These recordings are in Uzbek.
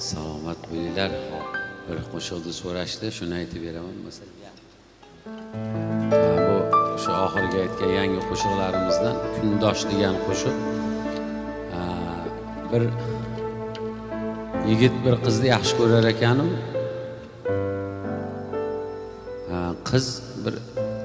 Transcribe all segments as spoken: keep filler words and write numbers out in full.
Salomat bo'linglar. Bir qo'shiqni so'rashdi, shuni aytib beraman masalan. Bu shu oxirgi aytgan yangi qo'shiqlarimizdan Kundosh degan qo'shiq. Bir yigit bir qizni yaxshi ko'rar ekanim. Qiz bir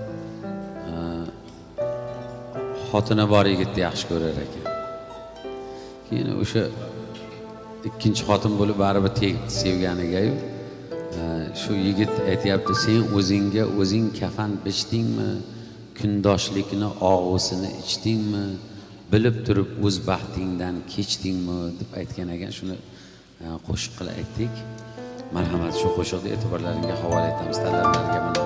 xotini bor yigitni yaxshi ko'rar ekan. Keyin o'sha ikkinchi xotin bo'lib baribir tegibdi sevganiga-yu. Shu yigit aytayapti, sen o'zingga o'zing kafan bichdingmi? Kundoshlikni og'usini ichdingmi? Bilib turib o'z baxtingdan kechdingmi deb aytgan ekan. Shuni qo'shiq qilib aytdik. Marhamat, shu qo'shiqni e'tiborlaringizga havola etamiz. Talablarga mana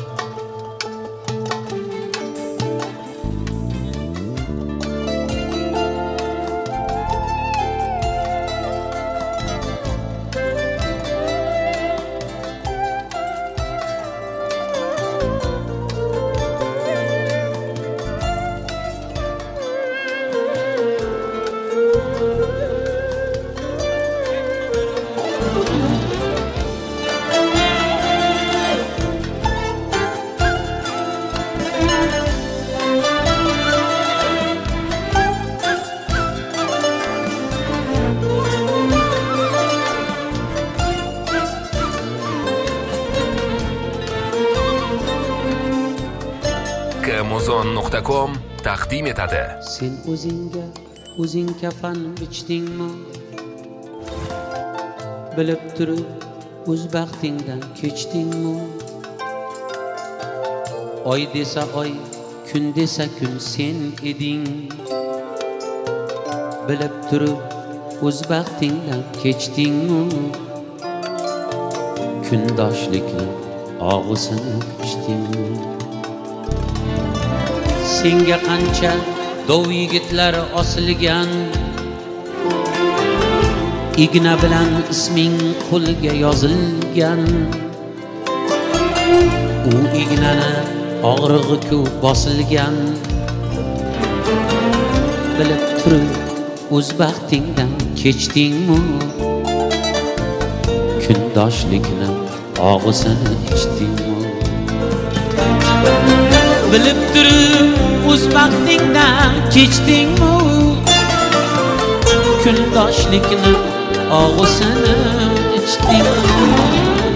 Muzon nuqta com taqdim etadi. Sen o'zingga o'zing kafan bichdingmi? Bilib turib o'z baxtingdan kechdingmi? Oy desa oy, kun desa kun sen eding. Bilib turib o'z baxtingdan kechdingmi? Kundoshlikni og'usini ichdingmi? Senga qancha dov yigitlar osilgan, igna bilan isming qo'lga yozilgan. U ignani og'rig'i ko'p bosilgan. Bilib turib o'z baxtingdan kechdingmi? Kundoshlikni og'usini ichdingmi? Bilib turib o'z baxtingdan kechdingmi? Kundoshlikni og'usini ichdingmi?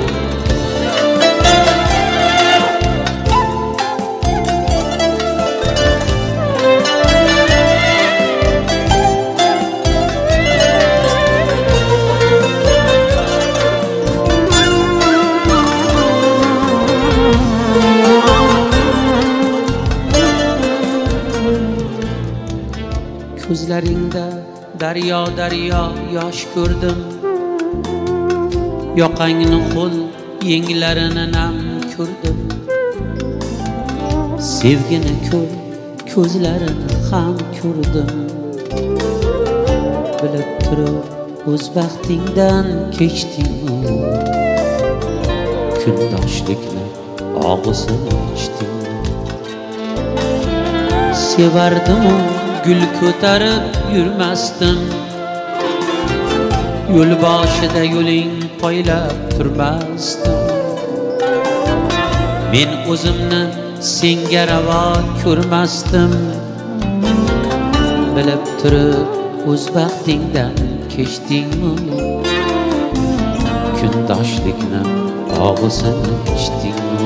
Ko'zlaringda daryo daryo yosh ko'rdim. Yoqangni ho'l, yenglarini nam ko'rdim. Sevgini ko'r, ko'zlarini ham ko'rdim. Bilib turib o'z baxtingdan kechdingmi? Kundoshlikni og'usini ichdingmi? Sevardim-u gul ko'tarib yurmasdim. Yo'l boshida yo'ling poylab turmasdim. Men o'zimni senga ravo ko'rmasdim. Bilib turib o'z baxtingdan kechdingmi? Kundoshlikni og'usini ichdingmi?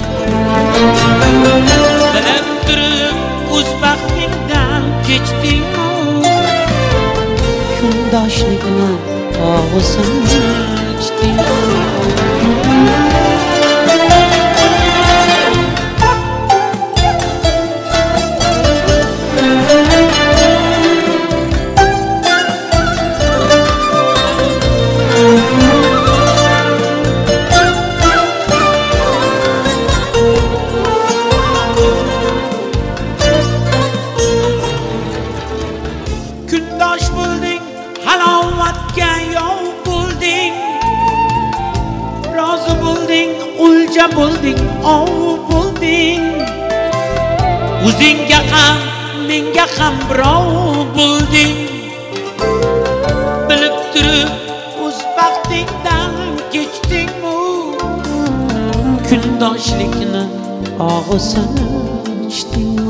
Bilib turib o'z baxtingdan kechdingmi? Kundoshlikni og'usini ichdingmi? Kundosh bo'lding, halovatga yov bo'lding. Rozi bo'lding, o'lja bo'lding, ov bo'lding. O'zingga ham, menga ham birov bo'lding. Bilib turib o'z baxting baxtingdan kechdingmi kundoshlikni og'usini ichdingmi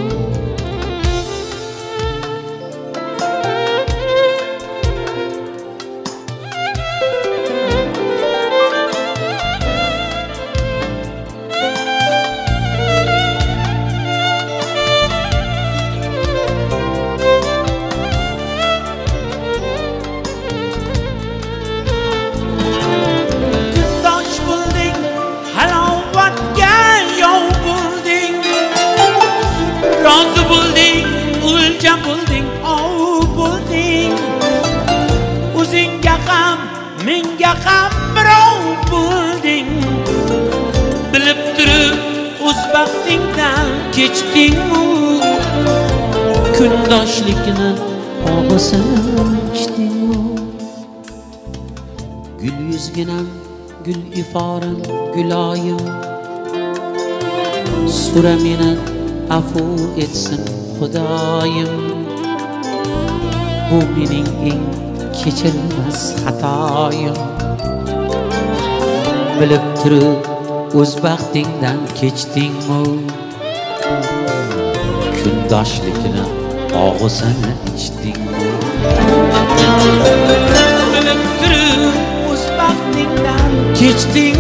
rozi bo'lding, o'lja bo'lding, ov bo'lding. O'zingga ham, menga ham birov bo'lding. Bilib turib, o'z baxtingdan kechdingmi? Kundoshlikni og'usini ichdingmi? Gul yuzginam, gul iforim, guloyim. So'ra meni afu etsin Xudoyim. Bu mening eng kechirmas xatoyim. Bilib turib o'z baxtingdan kechdingmi? Kundoshlikni og'usini ichdingmi? Bilib turib o'z baxtingdan kechdingmi?